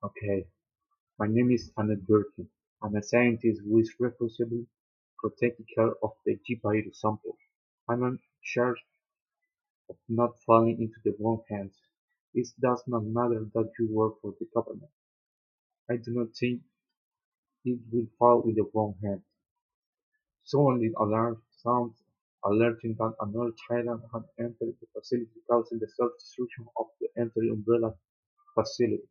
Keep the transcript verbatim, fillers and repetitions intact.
Okay, my name is Ahmed Birkin. I'm a scientist who is responsible for taking care of the G virus sample. I'm in charge of not falling into the wrong hands. It does not matter that you work for the government. I do not think it will fall in the wrong hands. Suddenly alarm sounds alerting that another Thailand had entered the facility, causing the self-destruction of the entire umbrella facility.